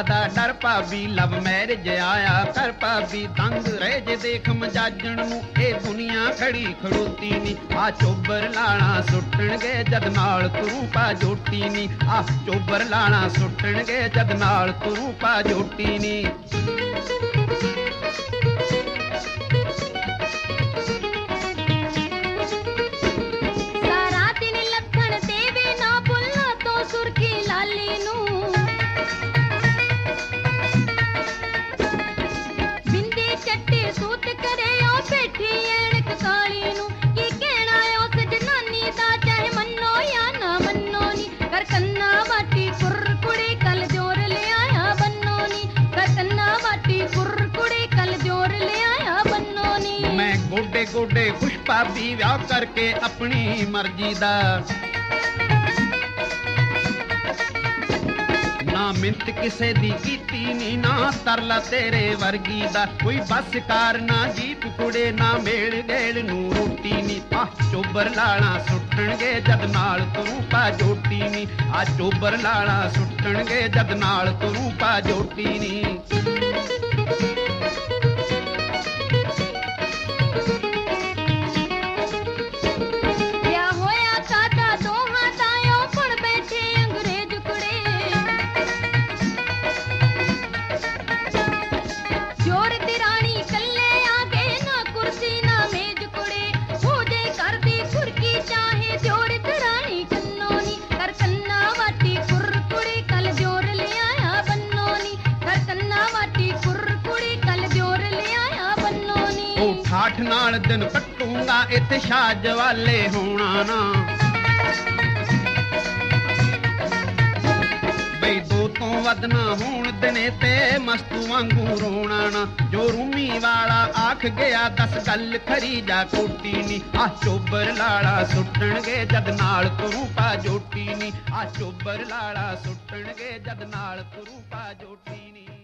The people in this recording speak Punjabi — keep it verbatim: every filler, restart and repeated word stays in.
ਦਾ ਡਰ ਭਾਬੀ ਲਵ ਮੈਰਿਜ ਆਇਆ ਕਰ ਭਾਬੀ ਤੰਗ ਰਹਿ ਜੇ ਦੇਖ ਮਜਾਜਣ ਨੂੰ ਇਹ ਦੁਨੀਆ ਖੜੀ ਖੜੋਤੀ ਨੀ ਆ ਚੋਬਰ ਲਾਣਾ ਸੁੱਟਣਗੇ ਜਦ ਨਾਲ ਤੂੰ ਪਾ ਜੋਟੀ ਨੀ ਆ ਚੋਬਰ ਲਾਣਾ ਸੁੱਟਣਗੇ ਜਦ ਨਾਲ ਤੂੰ ਪਾ ਜੋਟੀ ਨੀ ਗੋਡੇ ਗੋਡੇ ਖੁਸ਼ ਭਾਬੀ ਵਿਆਹ ਕਰਕੇ ਆਪਣੀ ਮਰਜ਼ੀ ਦਾ ਨਾ ਮਿੰਤ ਕਿਸੇ ਦੀ ਕੀਤੀ ਨੀ ਨਾ ਤਰਲਾ ਤੇਰੇ ਵਰਗੀ ਦਾ ਕੋਈ ਬੱਸ ਕਾਰ ਨਾ ਜੀਪ ਕੁੜੇ ਨਾ ਮੇਲ ਗੇਲ ਨੂੰ ਰੋਟੀ ਨੀ ਆ ਚੋਬਰ ਲਾਣਾ ਸੁੱਟਣਗੇ ਜਦ ਨਾਲ ਤੂੰ ਪਾ ਜੋਟੀ ਨੀ ਆ ਚੋਬਰ ਲਾਣਾ ਸੁੱਟਣਗੇ ਜਦ ਨਾਲ ਤੂੰ ਪਾ ਜੋਟੀ ਨੀ ਠਾਠ ਨਾਲ ਦਿਨ ਕੱਟੂੰਗਾ ਇੱਥੇ ਛਾਜ ਵਾਲੇ ਹੋਣਾ ਨਾ ਬਈ ਦੋ ਤੋਂ ਵੱਧ ਨਾ ਹੋਣ ਦਿਨੇ ਤੇ ਮਸਤੂ ਵਾਂਗੂ ਰੋਣਾ ਨਾ ਜੋ ਰੂਮੀ ਵਾਲਾ ਆਖ ਗਿਆ ਦਸ ਗੱਲ ਖਰੀ ਜਾ ਕੋਟੀ ਨੀ ਆ ਚੋਬਰ ਲਾੜਾ ਸੁੱਟਣਗੇ ਜਦ ਨਾਲ ਤੂੰ ਪਾ ਜੋਟੀ ਨੀ ਆ ਚੋਬਰ ਲਾੜਾ ਸੁੱਟਣਗੇ ਜਦ ਨਾਲ ਤੂੰ ਪਾ ਜੋਟੀ ਨੀ